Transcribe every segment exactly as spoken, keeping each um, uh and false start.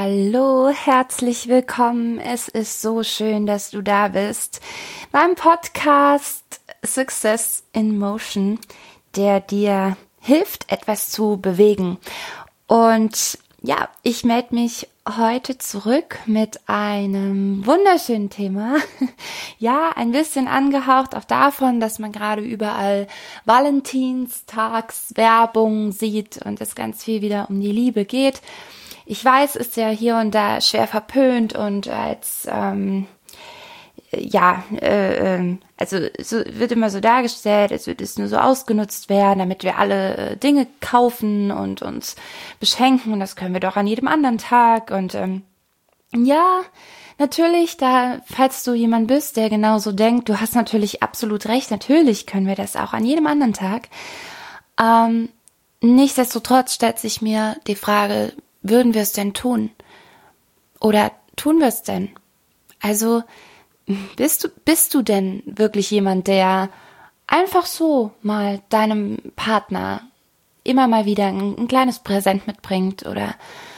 Hallo, herzlich willkommen. Es ist so schön, dass du da bist beim Podcast Success in Motion, der dir hilft, etwas zu bewegen. Und ja, ich melde mich heute zurück mit einem wunderschönen Thema. Ja, ein bisschen angehaucht auch davon, dass man gerade überall Valentinstagswerbung sieht und es ganz viel wieder um die Liebe geht. Ich weiß, ist ja hier und da schwer verpönt und als, ähm, ja, äh, also so wird immer so dargestellt, als würde es nur so ausgenutzt werden, damit wir alle äh, Dinge kaufen und uns beschenken und das können wir doch an jedem anderen Tag und ähm, ja, natürlich, da, falls du jemand bist, der genauso denkt, du hast natürlich absolut recht, natürlich können wir das auch an jedem anderen Tag. Ähm, nichtsdestotrotz stellt sich mir die Frage, würden wir es denn tun? Oder tun wir es denn? Also, bist du, bist du denn wirklich jemand, der einfach so mal deinem Partner immer mal wieder ein, ein kleines Präsent mitbringt oder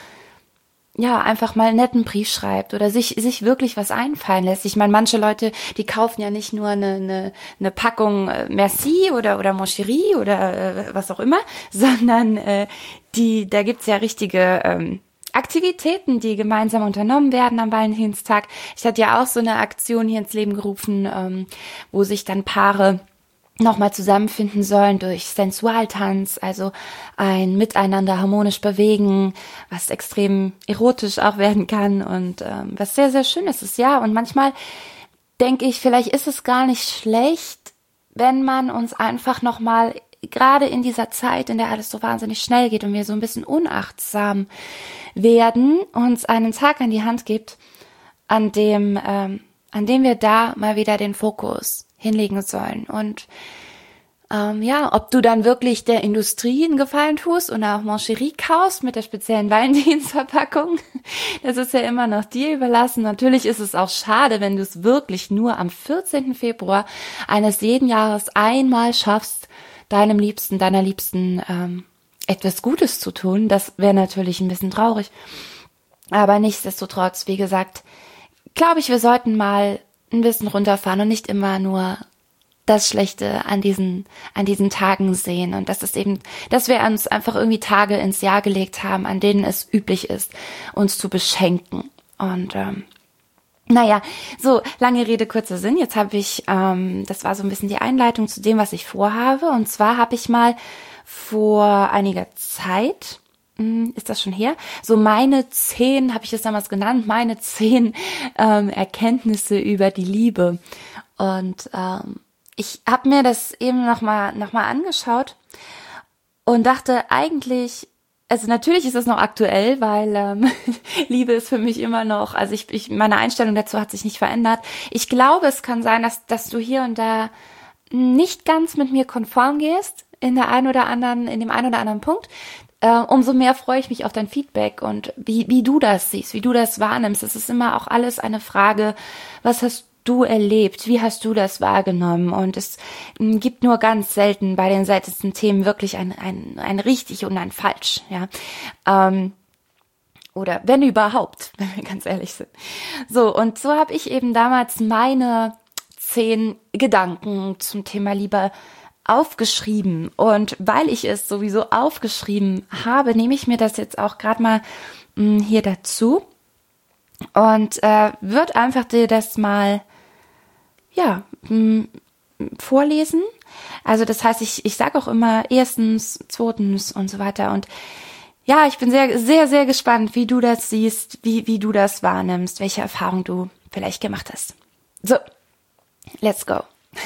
ja, einfach mal einen netten Brief schreibt oder sich, sich wirklich was einfallen lässt? Ich meine, manche Leute, die kaufen ja nicht nur eine, eine, eine Packung äh, Merci oder, oder Mon Chéri oder äh, was auch immer, sondern äh, die, da gibt's ja richtige ähm, Aktivitäten, die gemeinsam unternommen werden am Valentinstag. Ich hatte ja auch so eine Aktion hier ins Leben gerufen, ähm, wo sich dann Paare nochmal zusammenfinden sollen durch Sensualtanz, also ein Miteinander harmonisch bewegen, was extrem erotisch auch werden kann und ähm, was sehr, sehr schön ist, ist ja. Und manchmal denke ich, vielleicht ist es gar nicht schlecht, wenn man uns einfach nochmal gerade in dieser Zeit, in der alles so wahnsinnig schnell geht und wir so ein bisschen unachtsam werden, uns einen Tag an die Hand gibt, an dem, ähm, an dem wir da mal wieder den Fokus hinlegen sollen. Und ähm, ja, ob du dann wirklich der Industrie einen Gefallen tust und auch Mon Chéri kaufst mit der speziellen Valentinsverpackung, das ist ja immer noch dir überlassen. Natürlich ist es auch schade, wenn du es wirklich nur am vierzehnten Februar eines jeden Jahres einmal schaffst, deinem Liebsten, deiner Liebsten ähm, etwas Gutes zu tun. Das wäre natürlich ein bisschen traurig. Aber nichtsdestotrotz, wie gesagt, glaube ich, wir sollten mal ein bisschen runterfahren und nicht immer nur das Schlechte an diesen an diesen Tagen sehen. Und das ist eben, dass wir uns einfach irgendwie Tage ins Jahr gelegt haben, an denen es üblich ist, uns zu beschenken. Und ähm, naja, so, lange Rede, kurzer Sinn. Jetzt habe ich, ähm, das war so ein bisschen die Einleitung zu dem, was ich vorhabe. Und zwar habe ich mal vor einiger Zeit, mh, ist das schon her, so meine zehn, habe ich das damals genannt, meine zehn ähm, Erkenntnisse über die Liebe. Und ähm, ich habe mir das eben nochmal noch mal angeschaut und dachte eigentlich, also natürlich ist es noch aktuell, weil ähm, Liebe ist für mich immer noch, also ich, ich meine Einstellung dazu hat sich nicht verändert. Ich glaube, es kann sein, dass dass du hier und da nicht ganz mit mir konform gehst in der einen oder anderen, in dem einen oder anderen Punkt. Äh, umso mehr freue ich mich auf dein Feedback und wie wie du das siehst, wie du das wahrnimmst. Es ist immer auch alles eine Frage, was hast du erlebt? Wie hast du das wahrgenommen? Und es m, gibt nur ganz selten bei den seltensten Themen wirklich ein, ein, ein richtig und ein falsch, ja. Ähm, oder wenn überhaupt, wenn wir ganz ehrlich sind. So, und so habe ich eben damals meine zehn Gedanken zum Thema Liebe aufgeschrieben. Und weil ich es sowieso aufgeschrieben habe, nehme ich mir das jetzt auch gerade mal m, hier dazu und äh, wird einfach dir das mal ja, m, vorlesen. Also das heißt, ich, ich sage auch immer erstens, zweitens und so weiter. Und ja, ich bin sehr, sehr, sehr gespannt, wie du das siehst, wie, wie du das wahrnimmst, welche Erfahrung du vielleicht gemacht hast. So, let's go.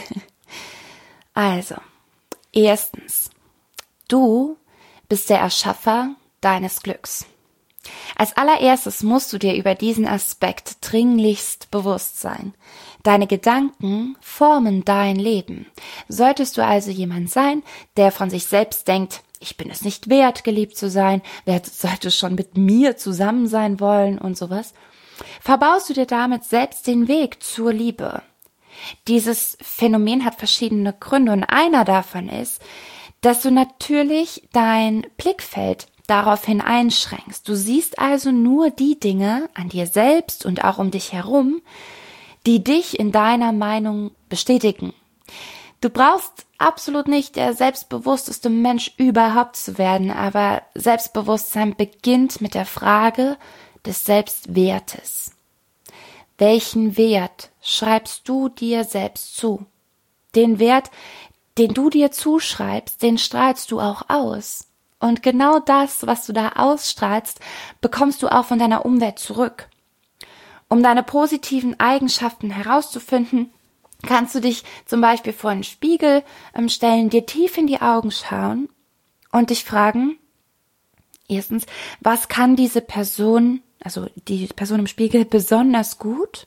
Also, erstens, du bist der Erschaffer deines Glücks. Als allererstes musst du dir über diesen Aspekt dringlichst bewusst sein. Deine Gedanken formen dein Leben. Solltest du also jemand sein, der von sich selbst denkt, ich bin es nicht wert, geliebt zu sein, wer sollte schon mit mir zusammen sein wollen und sowas, verbaust du dir damit selbst den Weg zur Liebe. Dieses Phänomen hat verschiedene Gründe und einer davon ist, dass du natürlich dein Blickfeld daraufhin einschränkst. Du siehst also nur die Dinge an dir selbst und auch um dich herum, die dich in deiner Meinung bestätigen. Du brauchst absolut nicht der selbstbewussteste Mensch überhaupt zu werden, aber Selbstbewusstsein beginnt mit der Frage des Selbstwertes. Welchen Wert schreibst du dir selbst zu? Den Wert, den du dir zuschreibst, den strahlst du auch aus. Und genau das, was du da ausstrahlst, bekommst du auch von deiner Umwelt zurück. Um deine positiven Eigenschaften herauszufinden, kannst du dich zum Beispiel vor einen Spiegel ähm, stellen, dir tief in die Augen schauen und dich fragen, erstens, was kann diese Person, also die Person im Spiegel, besonders gut?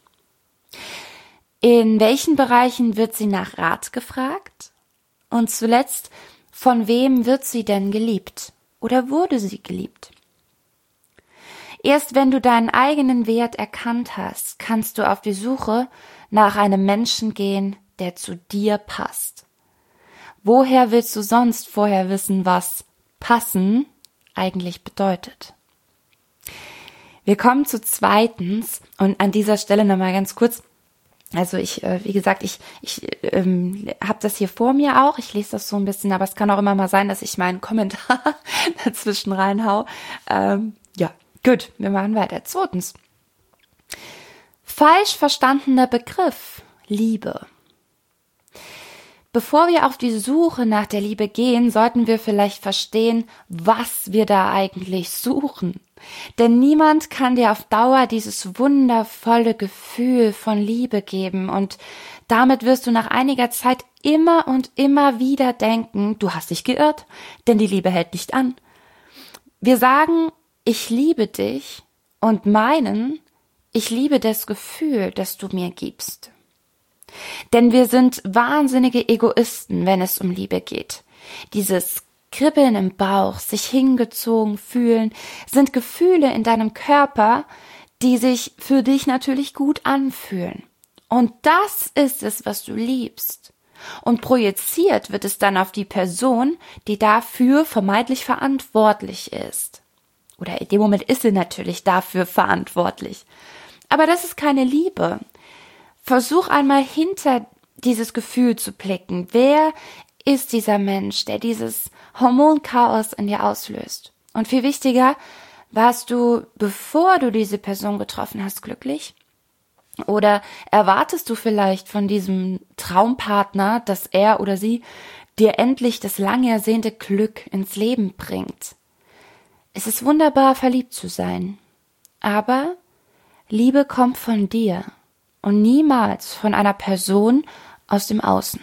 In welchen Bereichen wird sie nach Rat gefragt? Und zuletzt, von wem wird sie denn geliebt? Oder wurde sie geliebt? Erst wenn du deinen eigenen Wert erkannt hast, kannst du auf die Suche nach einem Menschen gehen, der zu dir passt. Woher willst du sonst vorher wissen, was passen eigentlich bedeutet? Wir kommen zu zweitens und an dieser Stelle nochmal ganz kurz. Also ich, äh, wie gesagt, ich, ich ähm, habe das hier vor mir auch. Ich lese das so ein bisschen, aber es kann auch immer mal sein, dass ich meinen Kommentar dazwischen reinhau. Ähm, ja, gut, wir machen weiter. Zweitens. Falsch verstandener Begriff, Liebe. Bevor wir auf die Suche nach der Liebe gehen, sollten wir vielleicht verstehen, was wir da eigentlich suchen. Denn niemand kann dir auf Dauer dieses wundervolle Gefühl von Liebe geben und damit wirst du nach einiger Zeit immer und immer wieder denken, du hast dich geirrt, denn die Liebe hält nicht an. Wir sagen, ich liebe dich und meinen, ich liebe das Gefühl, das du mir gibst. Denn wir sind wahnsinnige Egoisten, wenn es um Liebe geht. Dieses Kribbeln im Bauch, sich hingezogen fühlen, sind Gefühle in deinem Körper, die sich für dich natürlich gut anfühlen. Und das ist es, was du liebst. Und projiziert wird es dann auf die Person, die dafür vermeintlich verantwortlich ist. Oder in dem Moment ist sie natürlich dafür verantwortlich. Aber das ist keine Liebe. Versuch einmal hinter dieses Gefühl zu blicken. Wer ist dieser Mensch, der dieses Hormonchaos in dir auslöst? Und viel wichtiger, warst du, bevor du diese Person getroffen hast, glücklich? Oder erwartest du vielleicht von diesem Traumpartner, dass er oder sie dir endlich das lang ersehnte Glück ins Leben bringt? Es ist wunderbar, verliebt zu sein. Aber Liebe kommt von dir und niemals von einer Person aus dem Außen.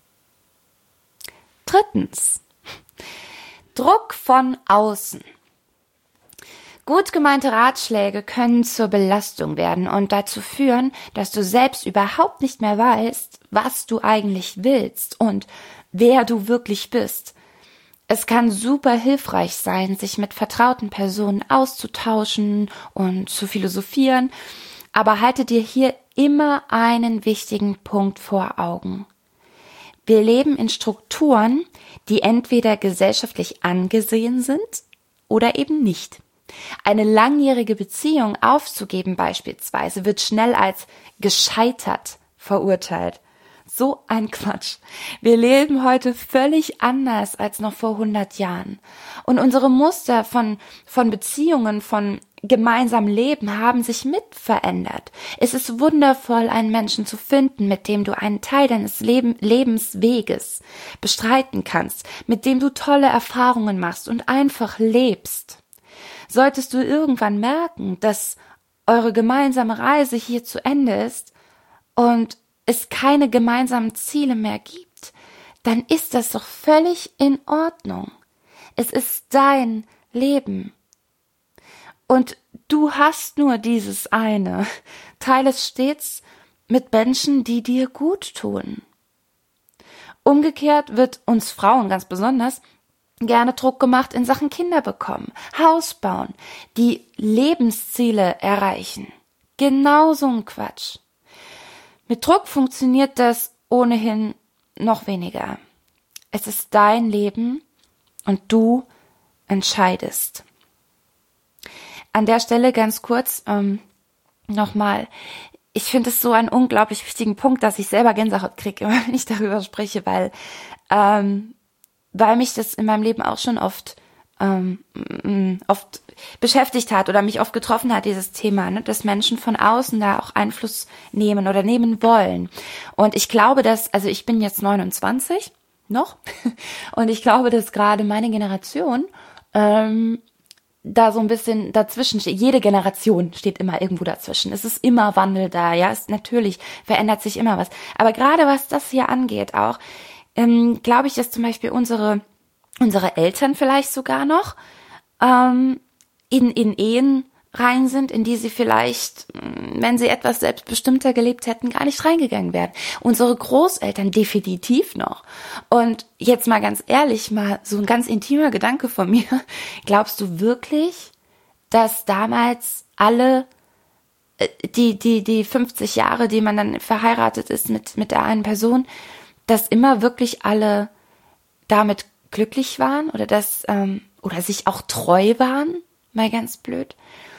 Drittens. Druck von außen. Gut gemeinte Ratschläge können zur Belastung werden und dazu führen, dass du selbst überhaupt nicht mehr weißt, was du eigentlich willst und wer du wirklich bist. Es kann super hilfreich sein, sich mit vertrauten Personen auszutauschen und zu philosophieren, aber halte dir hier immer einen wichtigen Punkt vor Augen. Wir leben in Strukturen, die entweder gesellschaftlich angesehen sind oder eben nicht. Eine langjährige Beziehung aufzugeben beispielsweise wird schnell als gescheitert verurteilt. So ein Quatsch. Wir leben heute völlig anders als noch vor hundert Jahren. Und unsere Muster von, von Beziehungen, von gemeinsamem Leben haben sich mit verändert. Es ist wundervoll, einen Menschen zu finden, mit dem du einen Teil deines Leben, Lebensweges bestreiten kannst, mit dem du tolle Erfahrungen machst und einfach lebst. Solltest du irgendwann merken, dass eure gemeinsame Reise hier zu Ende ist und es keine gemeinsamen Ziele mehr gibt, dann ist das doch völlig in Ordnung. Es ist dein Leben. Und du hast nur dieses eine. Teile es stets mit Menschen, die dir gut tun. Umgekehrt wird uns Frauen ganz besonders gerne Druck gemacht in Sachen Kinder bekommen, Haus bauen, die Lebensziele erreichen. Genau so ein Quatsch. Mit Druck funktioniert das ohnehin noch weniger. Es ist dein Leben und du entscheidest. an der Stelle ganz kurz ähm, nochmal, ich finde es so einen unglaublich wichtigen Punkt, dass ich selber Gänsehaut kriege, wenn ich darüber spreche, weil, ähm, weil mich das in meinem Leben auch schon oft ähm, oft beschäftigt hat oder mich oft getroffen hat, dieses Thema, ne, dass Menschen von außen da auch Einfluss nehmen oder nehmen wollen. Und ich glaube, dass, also ich bin jetzt neunundzwanzig noch und ich glaube, dass gerade meine Generation ähm, da so ein bisschen dazwischen steht. Jede Generation steht immer irgendwo dazwischen. Es ist immer Wandel da, ja, es natürlich verändert sich immer was. Aber gerade was das hier angeht auch, ähm, glaube ich, dass zum Beispiel unsere unsere Eltern vielleicht sogar noch ähm, in in Ehen rein sind, in die sie vielleicht, wenn sie etwas selbstbestimmter gelebt hätten, gar nicht reingegangen wären. Unsere Großeltern definitiv noch. Und jetzt mal ganz ehrlich, mal so ein ganz intimer Gedanke von mir. Glaubst du wirklich, dass damals alle die die die fünfzig Jahre, die man dann verheiratet ist mit mit der einen Person, dass immer wirklich alle damit glücklich waren oder dass ähm, oder sich auch treu waren? Mal ganz blöd.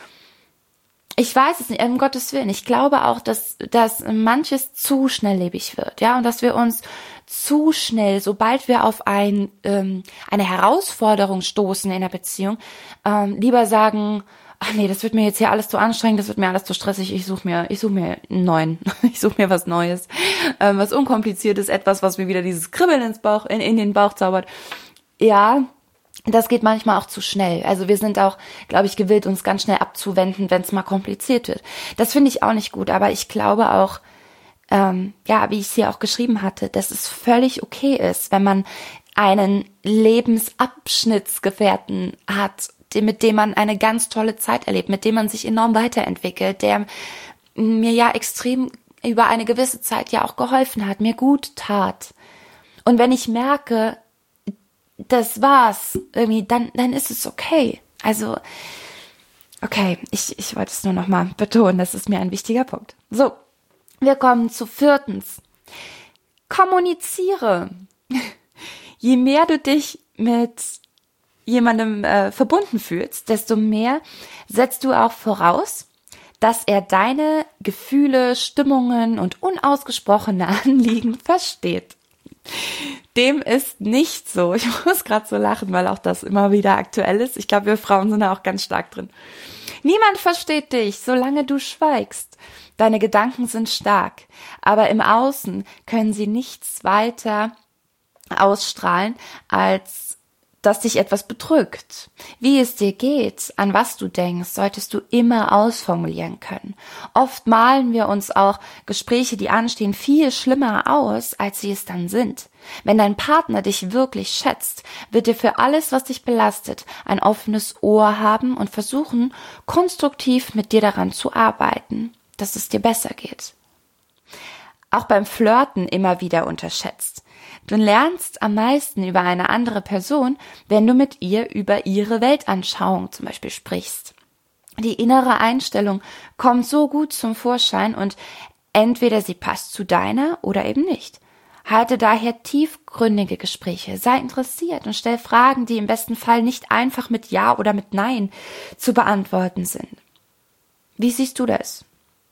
Ich weiß es nicht, um Gottes Willen. Ich glaube auch, dass, dass manches zu schnelllebig wird, ja, und dass wir uns zu schnell, sobald wir auf ein, ähm, eine Herausforderung stoßen in der Beziehung, ähm, lieber sagen, ach nee, das wird mir jetzt hier alles zu anstrengend, das wird mir alles zu stressig, ich suche mir, ich suche mir einen neuen, ich suche mir was Neues, ähm, was Unkompliziertes, etwas, was mir wieder dieses Kribbeln ins Bauch, in, in den Bauch zaubert. Ja, das geht manchmal auch zu schnell. Also wir sind auch, glaube ich, gewillt, uns ganz schnell abzuwenden, wenn es mal kompliziert wird. Das finde ich auch nicht gut, aber ich glaube auch, ähm, ja, wie ich es hier auch geschrieben hatte, dass es völlig okay ist, wenn man einen Lebensabschnittsgefährten hat, mit dem man eine ganz tolle Zeit erlebt, mit dem man sich enorm weiterentwickelt, der mir ja extrem über eine gewisse Zeit ja auch geholfen hat, mir gut tat. Und wenn ich merke, das war's, irgendwie, dann, dann ist es okay. Also, okay, ich, ich wollte es nur noch mal betonen, das ist mir ein wichtiger Punkt. So, wir kommen zu viertens. Kommuniziere. Je mehr du dich mit jemandem äh, verbunden fühlst, desto mehr setzt du auch voraus, dass er deine Gefühle, Stimmungen und unausgesprochene Anliegen versteht. Dem ist nicht so. Ich muss gerade so lachen, weil auch das immer wieder aktuell ist. Ich glaube, wir Frauen sind da auch ganz stark drin. Niemand versteht dich, solange du schweigst. Deine Gedanken sind stark, aber im Außen können sie nichts weiter ausstrahlen, als dass dich etwas bedrückt. Wie es dir geht, an was du denkst, solltest du immer ausformulieren können. Oft malen wir uns auch Gespräche, die anstehen, viel schlimmer aus, als sie es dann sind. Wenn dein Partner dich wirklich schätzt, wird er für alles, was dich belastet, ein offenes Ohr haben und versuchen, konstruktiv mit dir daran zu arbeiten, dass es dir besser geht. Auch beim Flirten immer wieder unterschätzt. Du lernst am meisten über eine andere Person, wenn du mit ihr über ihre Weltanschauung zum Beispiel sprichst. Die innere Einstellung kommt so gut zum Vorschein und entweder sie passt zu deiner oder eben nicht. Halte daher tiefgründige Gespräche, sei interessiert und stell Fragen, die im besten Fall nicht einfach mit Ja oder mit Nein zu beantworten sind. Wie siehst du das?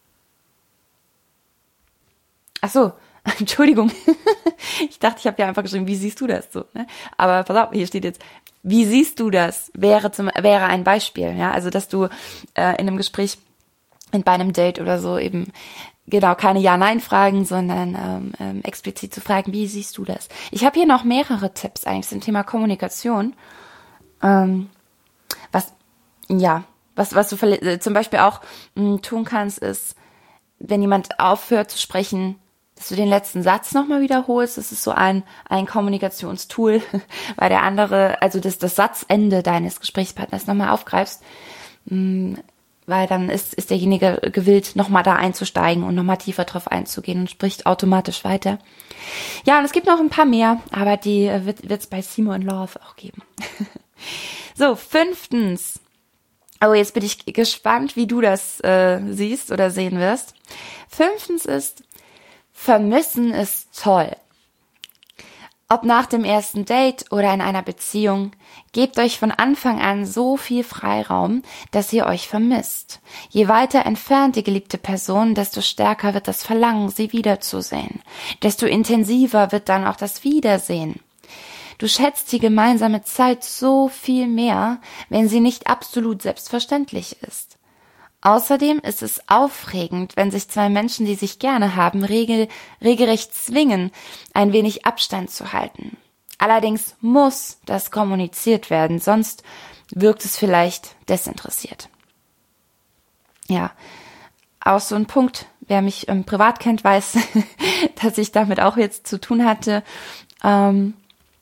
Ach so, Entschuldigung. Ich dachte, ich habe ja einfach geschrieben, wie siehst du das so? Ne? Aber pass auf, hier steht jetzt, wie siehst du das? Wäre zum wäre ein Beispiel, ja, also dass du äh, in einem Gespräch, in bei einem Date oder so eben genau keine Ja-Nein-Fragen, sondern ähm, ähm, explizit zu fragen, wie siehst du das? Ich habe hier noch mehrere Tipps eigentlich zum Thema Kommunikation. Ähm, was ja, was was du äh, zum Beispiel auch mh, tun kannst, ist, wenn jemand aufhört zu sprechen, dass du den letzten Satz nochmal wiederholst. Das ist so ein ein Kommunikationstool, weil der andere, also das, das Satzende deines Gesprächspartners nochmal aufgreifst, weil dann ist, ist derjenige gewillt, nochmal da einzusteigen und nochmal tiefer drauf einzugehen und spricht automatisch weiter. Ja, und es gibt noch ein paar mehr, aber die wird es bei Simo in Love auch geben. So, fünftens. Oh, jetzt bin ich gespannt, wie du das äh, siehst oder sehen wirst. Fünftens ist, Vermissen ist toll. Ob nach dem ersten Date oder in einer Beziehung, gebt euch von Anfang an so viel Freiraum, dass ihr euch vermisst. Je weiter entfernt die geliebte Person, desto stärker wird das Verlangen, sie wiederzusehen. Desto intensiver wird dann auch das Wiedersehen. Du schätzt die gemeinsame Zeit so viel mehr, wenn sie nicht absolut selbstverständlich ist. Außerdem ist es aufregend, wenn sich zwei Menschen, die sich gerne haben, regel, regelrecht zwingen, ein wenig Abstand zu halten. Allerdings muss das kommuniziert werden, sonst wirkt es vielleicht desinteressiert. Ja, auch so ein Punkt, wer mich ähm, privat kennt, weiß, dass ich damit auch jetzt zu tun hatte. Ähm,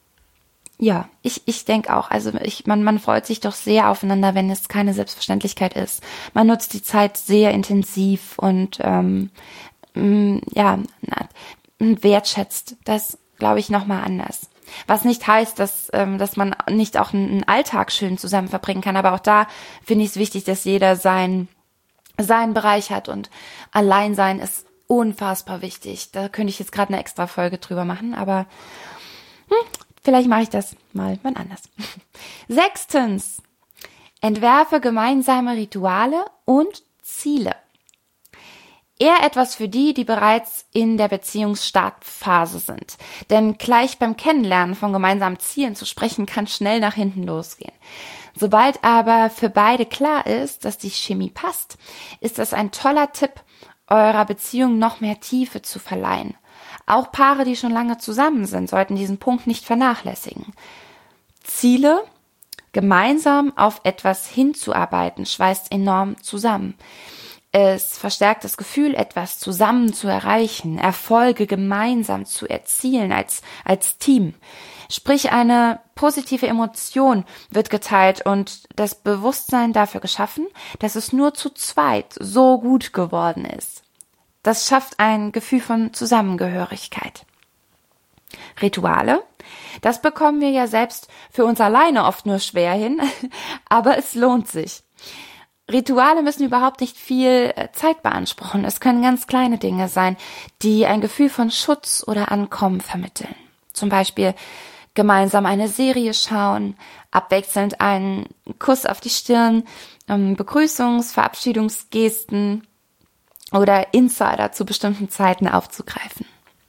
Ja, ich ich denke auch, also ich man man freut sich doch sehr aufeinander, wenn es keine Selbstverständlichkeit ist. Man nutzt die Zeit sehr intensiv und ähm, mh, ja, na, wertschätzt das, glaube ich, nochmal anders. Was nicht heißt, dass ähm, dass man nicht auch einen, einen Alltag schön zusammen verbringen kann, aber auch da finde ich es wichtig, dass jeder sein seinen Bereich hat und Alleinsein ist unfassbar wichtig. Da könnte ich jetzt gerade eine extra Folge drüber machen, aber hm, vielleicht mache ich das mal wann anders. Sechstens. Entwerfe gemeinsame Rituale und Ziele. Eher etwas für die, die bereits in der Beziehungsstartphase sind. Denn gleich beim Kennenlernen von gemeinsamen Zielen zu sprechen, kann schnell nach hinten losgehen. Sobald aber für beide klar ist, dass die Chemie passt, ist das ein toller Tipp, eurer Beziehung noch mehr Tiefe zu verleihen. Auch Paare, die schon lange zusammen sind, sollten diesen Punkt nicht vernachlässigen. Ziele, gemeinsam auf etwas hinzuarbeiten, schweißt enorm zusammen. Es verstärkt das Gefühl, etwas zusammen zu erreichen, Erfolge gemeinsam zu erzielen als, als Team. Sprich, eine positive Emotion wird geteilt und das Bewusstsein dafür geschaffen, dass es nur zu zweit so gut geworden ist. Das schafft ein Gefühl von Zusammengehörigkeit. Rituale, das bekommen wir ja selbst für uns alleine oft nur schwer hin, aber es lohnt sich. Rituale müssen überhaupt nicht viel Zeit beanspruchen. Es können ganz kleine Dinge sein, die ein Gefühl von Schutz oder Ankommen vermitteln. Zum Beispiel gemeinsam eine Serie schauen, abwechselnd einen Kuss auf die Stirn, Begrüßungs-, Verabschiedungsgesten oder Insider zu bestimmten Zeiten aufzugreifen.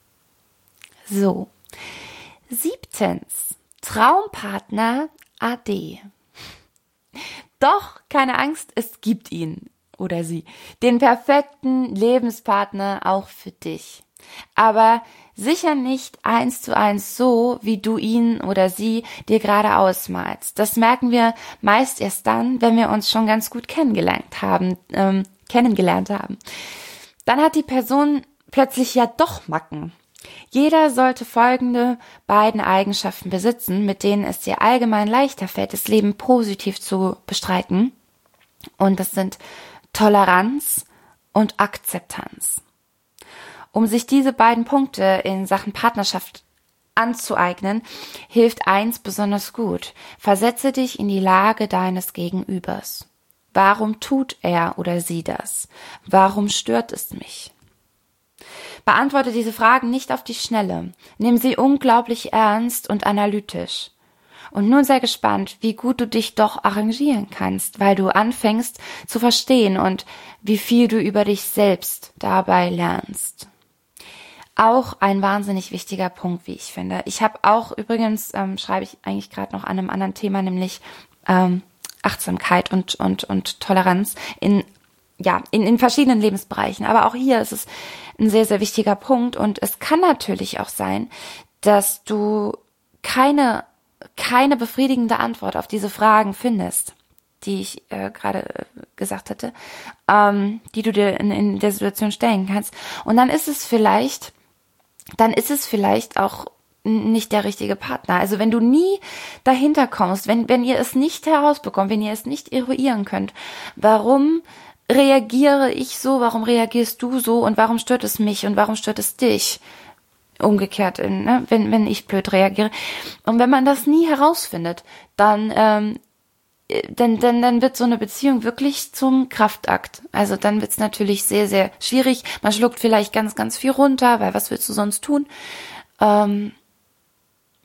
So. Siebtens. Traumpartner A D. Doch, keine Angst, es gibt ihn oder sie. Den perfekten Lebenspartner auch für dich. Aber sicher nicht eins zu eins so, wie du ihn oder sie dir gerade ausmalst. Das merken wir meist erst dann, wenn wir uns schon ganz gut kennengelernt haben, ähm, kennengelernt haben. Dann hat die Person plötzlich ja doch Macken. Jeder sollte folgende beiden Eigenschaften besitzen, mit denen es dir allgemein leichter fällt, das Leben positiv zu bestreiten. Und das sind Toleranz und Akzeptanz. Um sich diese beiden Punkte in Sachen Partnerschaft anzueignen, hilft eins besonders gut. Versetze dich in die Lage deines Gegenübers. Warum tut er oder sie das? Warum stört es mich? Beantworte diese Fragen nicht auf die Schnelle. Nimm sie unglaublich ernst und analytisch. Und nun sei gespannt, wie gut du dich doch arrangieren kannst, weil du anfängst zu verstehen und wie viel du über dich selbst dabei lernst. Auch ein wahnsinnig wichtiger Punkt, wie ich finde. Ich habe auch übrigens, ähm, schreibe ich eigentlich gerade noch an einem anderen Thema, nämlich ähm, Achtsamkeit und und und Toleranz in ja in in verschiedenen Lebensbereichen. Aber auch hier ist es ein sehr sehr wichtiger Punkt und es kann natürlich auch sein, dass du keine keine befriedigende Antwort auf diese Fragen findest, die ich äh, gerade äh, gesagt hatte, ähm, die du dir in, in der Situation stellen kannst. Und dann ist es vielleicht, dann ist es vielleicht auch nicht der richtige Partner. Also wenn du nie dahinter kommst, wenn wenn ihr es nicht herausbekommt, wenn ihr es nicht eruieren könnt, warum reagiere ich so, warum reagierst du so und warum stört es mich und warum stört es dich? Umgekehrt, ne? wenn wenn ich blöd reagiere. Und wenn man das nie herausfindet, dann ähm, dann dann dann wird so eine Beziehung wirklich zum Kraftakt. Also dann wird's natürlich sehr sehr schwierig. Man schluckt vielleicht ganz ganz viel runter, weil was willst du sonst tun? Ähm,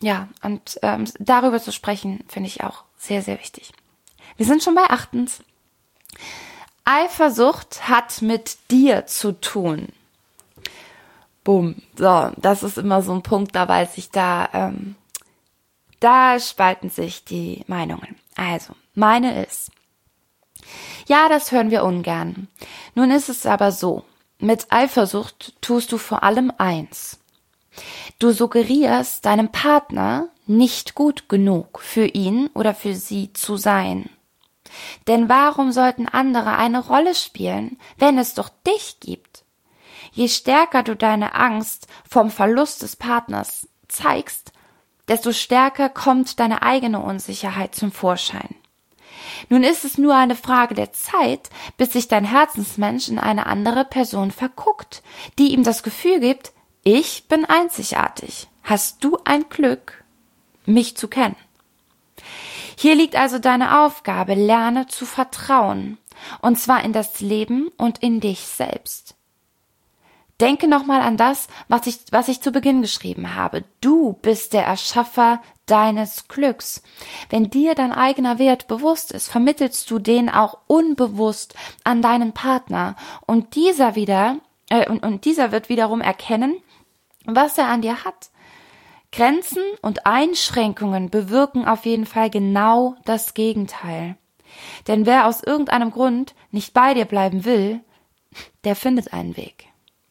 Ja, und ähm, darüber zu sprechen, finde ich auch sehr, sehr wichtig. Wir sind schon bei achtens. Eifersucht hat mit dir zu tun. Bumm. So, das ist immer so ein Punkt, da weiß ich, da, ähm, da spalten sich die Meinungen. Also, meine ist, ja, das hören wir ungern. Nun ist es aber so, mit Eifersucht tust du vor allem eins. Du suggerierst deinem Partner, nicht gut genug für ihn oder für sie zu sein. Denn warum sollten andere eine Rolle spielen, wenn es doch dich gibt? Je stärker du deine Angst vom Verlust des Partners zeigst, desto stärker kommt deine eigene Unsicherheit zum Vorschein. Nun ist es nur eine Frage der Zeit, bis sich dein Herzensmensch in eine andere Person verguckt, die ihm das Gefühl gibt, ich bin einzigartig. Hast du ein Glück, mich zu kennen? Hier liegt also deine Aufgabe, lerne zu vertrauen, und zwar in das Leben und in dich selbst. Denke nochmal an das, was ich, was ich zu Beginn geschrieben habe. Du bist der Erschaffer deines Glücks. Wenn dir dein eigener Wert bewusst ist, vermittelst du den auch unbewusst an deinen Partner, und dieser wieder äh, und, und dieser wird wiederum erkennen, was er an dir hat. Grenzen und Einschränkungen bewirken auf jeden Fall genau das Gegenteil. Denn wer aus irgendeinem Grund nicht bei dir bleiben will, der findet einen Weg.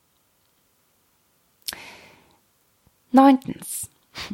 Neuntens.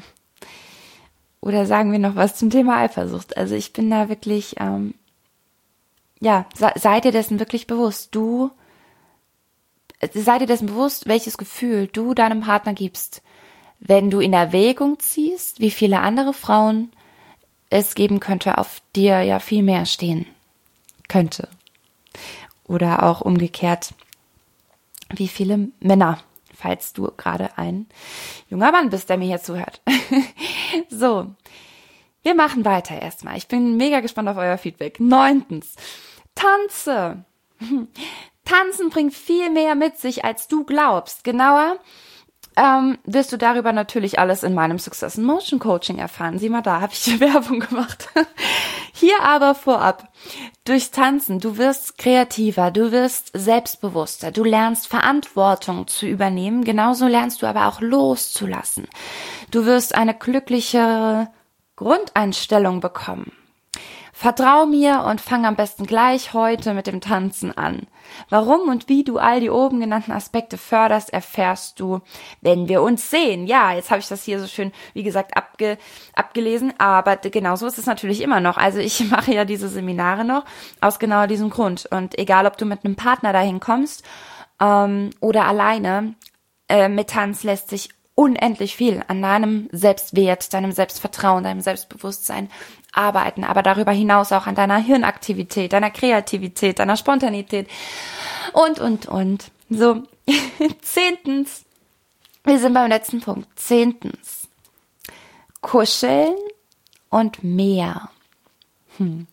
Oder sagen wir noch was zum Thema Eifersucht. Also ich bin da wirklich, ähm, ja, sei dir dessen wirklich bewusst. Du, sei dir dessen bewusst, welches Gefühl du deinem Partner gibst, wenn du in Erwägung ziehst, wie viele andere Frauen es geben könnte, auf dir ja viel mehr stehen könnte. Oder auch umgekehrt, wie viele Männer, falls du gerade ein junger Mann bist, der mir hier zuhört. So, wir machen weiter erstmal. Ich bin mega gespannt auf euer Feedback. Neuntens, tanze. Tanzen bringt viel mehr mit sich, als du glaubst. Genauer ähm, wirst du darüber natürlich alles in meinem Success in Motion Coaching erfahren. Sieh mal, da habe ich Werbung gemacht. Hier aber vorab. Durchs Tanzen, du wirst kreativer, du wirst selbstbewusster, du lernst Verantwortung zu übernehmen, genauso lernst du aber auch loszulassen. Du wirst eine glücklichere Grundeinstellung bekommen. Vertrau mir und fang am besten gleich heute mit dem Tanzen an. Warum und wie du all die oben genannten Aspekte förderst, erfährst du, wenn wir uns sehen. Ja, jetzt habe ich das hier so schön, wie gesagt, abge, abgelesen, aber genauso ist es natürlich immer noch. Also ich mache ja diese Seminare noch aus genau diesem Grund. Und egal, ob du mit einem Partner dahin kommst ähm, oder alleine, äh, mit Tanz lässt sich unendlich viel an deinem Selbstwert, deinem Selbstvertrauen, deinem Selbstbewusstsein arbeiten, aber darüber hinaus auch an deiner Hirnaktivität, deiner Kreativität, deiner Spontanität und, und, und. So, zehntens, wir sind beim letzten Punkt, zehntens, kuscheln und mehr. Hm.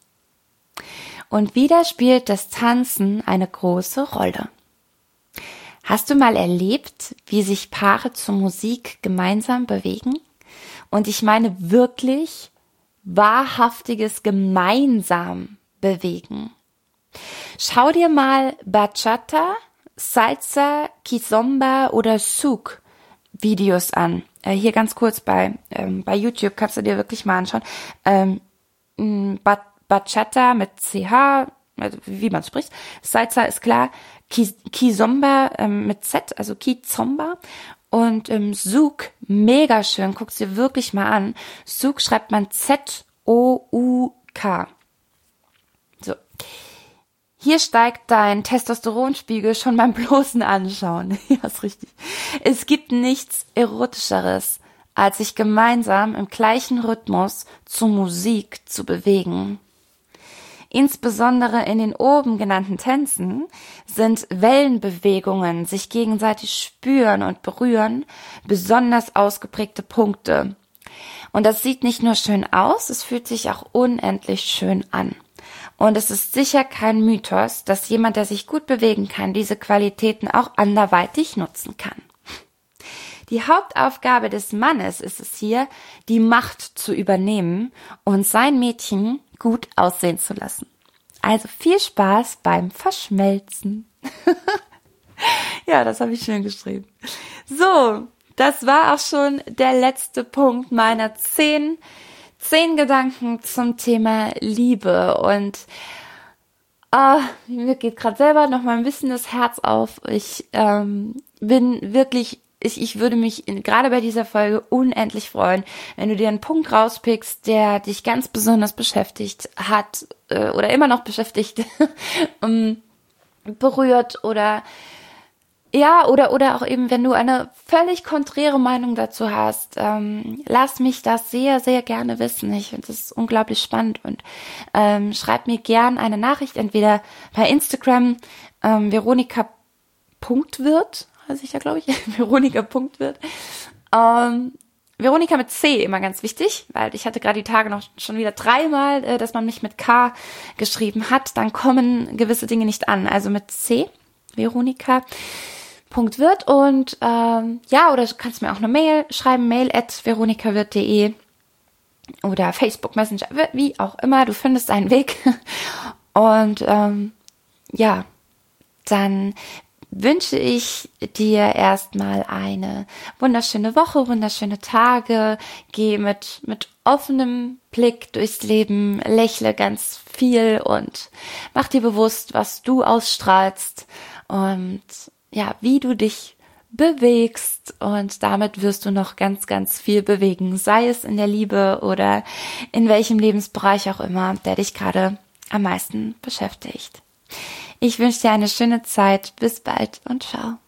Und wieder spielt das Tanzen eine große Rolle. Hast du mal erlebt, wie sich Paare zur Musik gemeinsam bewegen? Und ich meine wirklich wahrhaftiges gemeinsam bewegen. Schau dir mal Bachata, Salsa, Kizomba oder Souk Videos an. Äh, hier ganz kurz bei ähm, bei YouTube kannst du dir wirklich mal anschauen. Ähm, ba- Bachata mit C H, also wie man spricht. Salsa ist klar. Kizomba ähm, mit Z, also Kizomba. Und ähm, Souk, mega schön, guck's dir wirklich mal an. Souk schreibt man Z O U K. So. Hier steigt dein Testosteronspiegel schon beim bloßen Anschauen. Ja, ist richtig. Es gibt nichts Erotischeres, als sich gemeinsam im gleichen Rhythmus zu Musik zu bewegen. Insbesondere in den oben genannten Tänzen sind Wellenbewegungen, sich gegenseitig spüren und berühren, besonders ausgeprägte Punkte. Und das sieht nicht nur schön aus, es fühlt sich auch unendlich schön an. Und es ist sicher kein Mythos, dass jemand, der sich gut bewegen kann, diese Qualitäten auch anderweitig nutzen kann. Die Hauptaufgabe des Mannes ist es hier, die Macht zu übernehmen und sein Mädchen gut aussehen zu lassen. Also viel Spaß beim Verschmelzen. Ja, das habe ich schön geschrieben. So, das war auch schon der letzte Punkt meiner zehn, zehn Gedanken zum Thema Liebe. Und oh, mir geht gerade selber noch mal ein bisschen das Herz auf. Ich ähm, bin wirklich, ich, ich würde mich in, gerade bei dieser Folge unendlich freuen, wenn du dir einen Punkt rauspickst, der dich ganz besonders beschäftigt hat äh, oder immer noch beschäftigt, um, berührt oder ja, oder oder auch eben, wenn du eine völlig konträre Meinung dazu hast, ähm, lass mich das sehr, sehr gerne wissen. Ich finde das unglaublich spannend und ähm, schreib mir gern eine Nachricht, entweder bei Instagram, ähm, Veronika.wirt, heiße ich ja, glaube ich, Veronika.wirt, ähm, Veronika mit C, immer ganz wichtig, weil ich hatte gerade die Tage noch schon wieder dreimal, äh, dass man mich mit K geschrieben hat, dann kommen gewisse Dinge nicht an, also mit C, Veronika. Punkt wird und ähm, ja, oder du kannst mir auch eine Mail schreiben, mail at veronikawirt punkt de oder Facebook Messenger, wie auch immer, du findest einen Weg. Und ähm, ja, dann wünsche ich dir erstmal eine wunderschöne Woche, wunderschöne Tage, geh mit mit offenem Blick durchs Leben, lächle ganz viel und mach dir bewusst, was du ausstrahlst und ja, wie du dich bewegst und damit wirst du noch ganz, ganz viel bewegen, sei es in der Liebe oder in welchem Lebensbereich auch immer, der dich gerade am meisten beschäftigt. Ich wünsche dir eine schöne Zeit, bis bald und ciao.